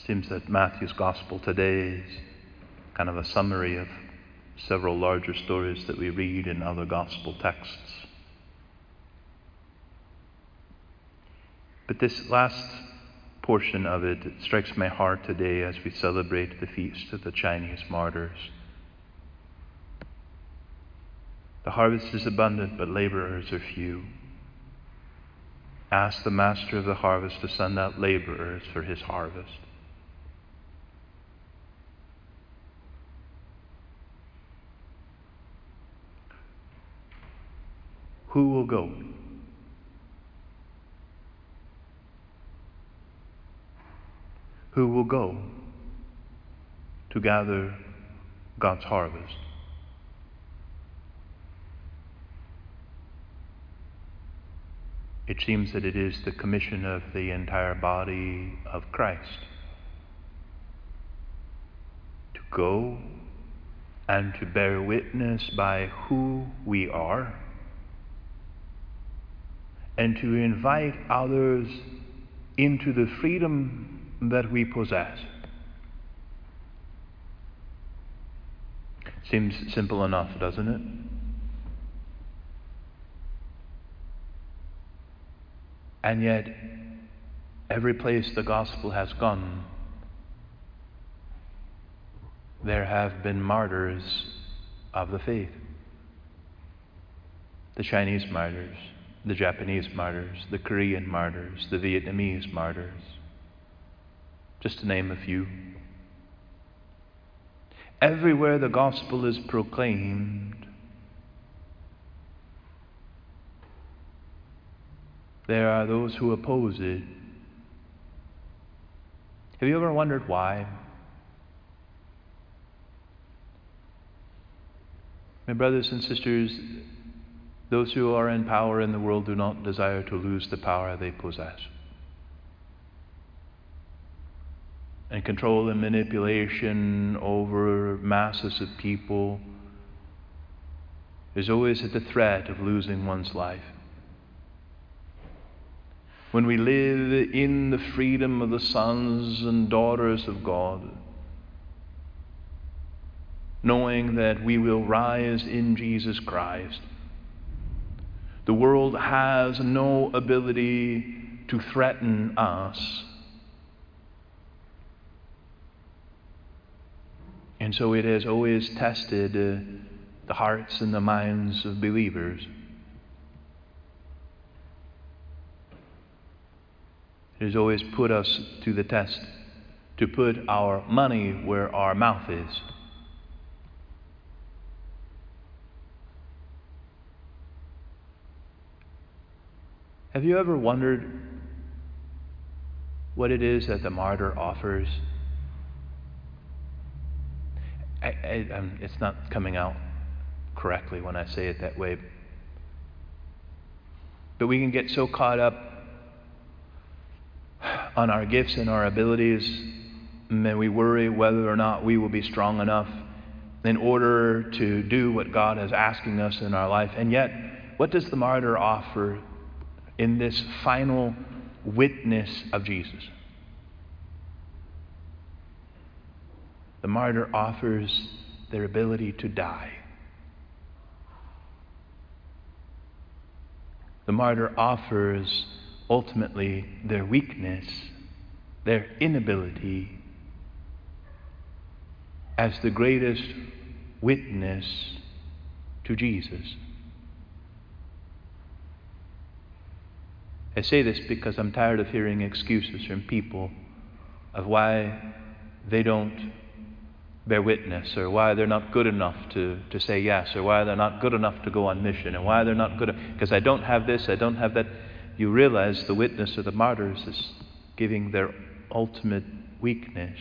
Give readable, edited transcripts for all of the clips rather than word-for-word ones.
Seems that Matthew's Gospel today is kind of a summary of several larger stories that we read in other Gospel texts. But this last portion of it strikes my heart today as we celebrate the feast of the Chinese martyrs. The harvest is abundant, but laborers are few. Ask the master of the harvest to send out laborers for his harvest. Who will go? Who will go to gather God's harvest? It seems that it is the commission of the entire body of Christ to go and to bear witness by who we are, and to invite others into the freedom that we possess. Seems simple enough, doesn't it? And yet, every place the gospel has gone, there have been martyrs of the faith. The Chinese martyrs, the Japanese martyrs, the Korean martyrs, the Vietnamese martyrs, just to name a few. Everywhere the gospel is proclaimed, there are those who oppose it. Have you ever wondered why? My brothers and sisters, those who are in power in the world do not desire to lose the power they possess. And control and manipulation over masses of people is always at the threat of losing one's life. When we live in the freedom of the sons and daughters of God, knowing that we will rise in Jesus Christ, the world has no ability to threaten us. And so it has always tested the hearts and the minds of believers. It has always put us to the test, to put our money where our mouth is. Have you ever wondered what it is that the martyr offers? It's not coming out correctly when I say it that way. But we can get so caught up on our gifts and our abilities, and we worry whether or not we will be strong enough in order to do what God is asking us in our life. And yet, what does the martyr offer in this final witness of Jesus? The martyr offers their ability to die. The martyr offers ultimately their weakness, their inability, as the greatest witness to Jesus. I say this because I'm tired of hearing excuses from people of why they don't bear witness, or why they're not good enough to say yes, or why they're not good enough to go on mission, and why they're not good because I don't have this, I don't have that. You realize the witness of the martyrs is giving their ultimate weakness.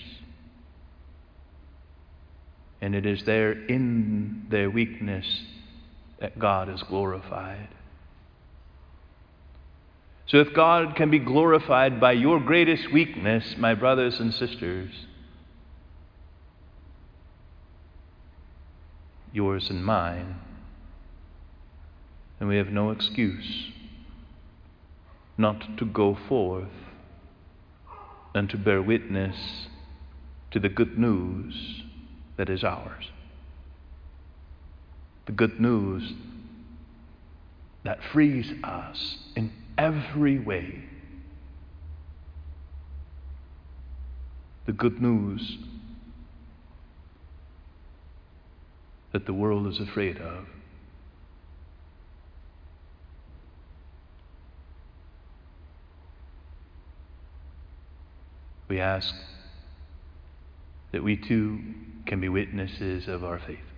And it is there in their weakness that God is glorified. So if God can be glorified by your greatest weakness, my brothers and sisters, yours and mine, then we have no excuse not to go forth and to bear witness to the good news that is ours. The good news that frees us in every way. The good news that the world is afraid of. We ask that we too can be witnesses of our faith.